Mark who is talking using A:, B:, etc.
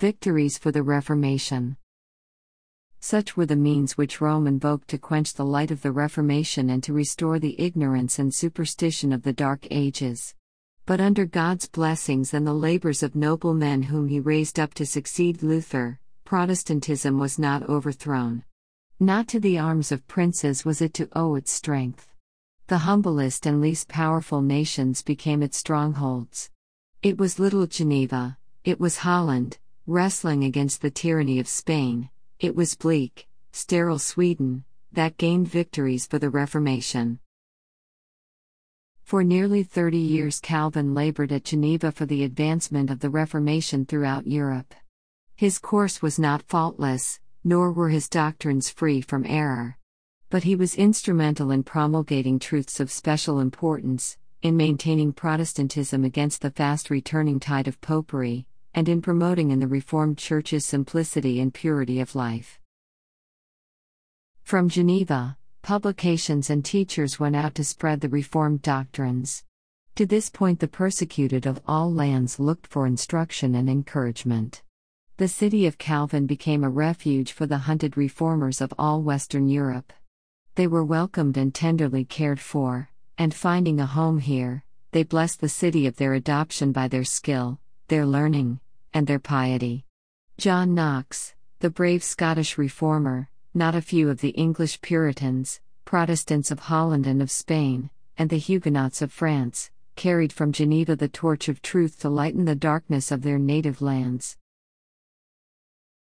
A: Victories for the Reformation. Such were the means which Rome invoked to quench the light of the Reformation and to restore the ignorance and superstition of the Dark Ages. But under God's blessings and the labors of noble men whom He raised up to succeed Luther, Protestantism was not overthrown. Not to the arms of princes was it to owe its strength. The humblest and least powerful nations became its strongholds. It was little Geneva, it was Holland, wrestling against the tyranny of Spain, it was bleak, sterile Sweden, that gained victories for the Reformation. For nearly 30 years Calvin labored at Geneva for the advancement of the Reformation throughout Europe. His course was not faultless, nor were his doctrines free from error. But he was instrumental in promulgating truths of special importance, in maintaining Protestantism against the fast returning tide of popery, and in promoting in the Reformed Church's simplicity and purity of life. From Geneva, publications and teachers went out to spread the Reformed doctrines. To this point the persecuted of all lands looked for instruction and encouragement. The city of Calvin became a refuge for the hunted reformers of all Western Europe. They were welcomed and tenderly cared for, and finding a home here, they blessed the city of their adoption by their skill, their learning, and their piety. John Knox, the brave Scottish reformer, not a few of the English Puritans, Protestants of Holland and of Spain, and the Huguenots of France, carried from Geneva the torch of truth to lighten the darkness of their native lands.